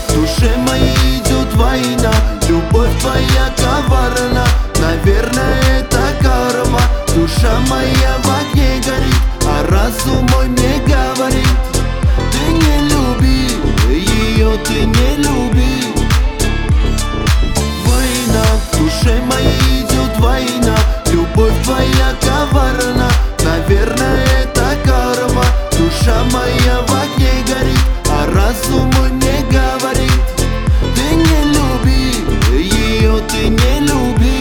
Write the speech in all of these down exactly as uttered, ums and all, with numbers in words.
в душе моей идет война. Любовь твоя коварна, наверное, это карма. Душа моя в огне горит, а разум мой мне говорит: ты не люби ее, ты не люби. Война, в душе моей идет война. Любовь твоя коварна, наверное, это карма. Душа моя в огне горит, а разум мой мне говорит: ты не люби ее, ты не люби.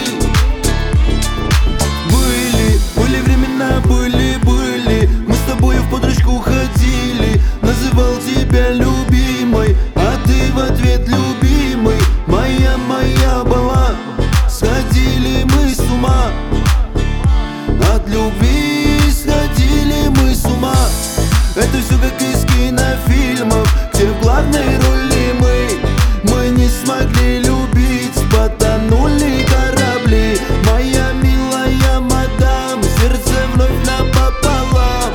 Были, были времена, были, были. Мы с тобой в подружку ходили. Называл тебя любимой, а ты в ответ любимый. Моя, моя была, сходили мы с ума. От любви сходили мы с ума. Это все как из кинофильмов, где в главной роли мы. Мы не смогли любить, потонули корабли. Моя милая мадам, сердце вновь напополам.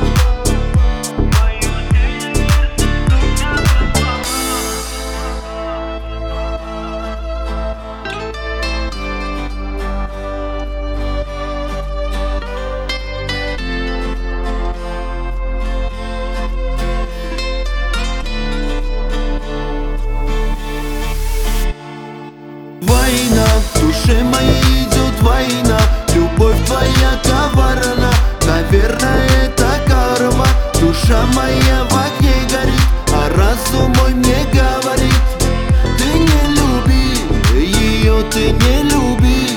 Война, в душе моей идет война. Любовь твоя коварна, наверное, это карма. Душа моя в огне горит, а разум мой мне говорит: ты не люби ее, ты не люби.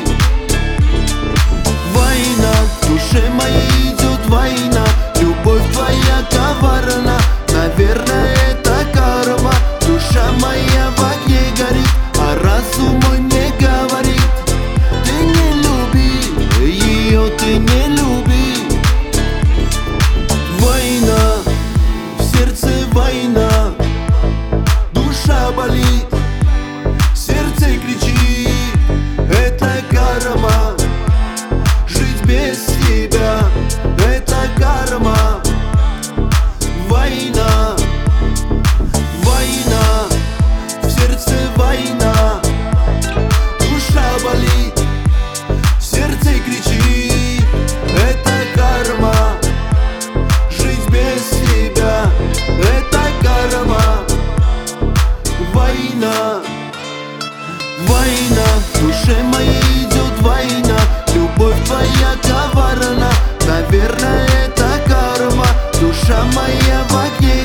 Война, в душе моей идет война. Любовь твоя коварна, наверное, это карма. Душа моя в огне горит, а разум мой мне говорит: ты не люби ее, ты не люби. Война, в сердце война. Душа болит, сердце кричит: это карма. Жить без тебя — это карма. Война, война, в сердце война. Душа болит, сердце кричит: это карма. Жить без тебя — это карма. Война, война, в душе моей идет война. Любовь твоя коварна, наверное, это карма. Душа моя в огне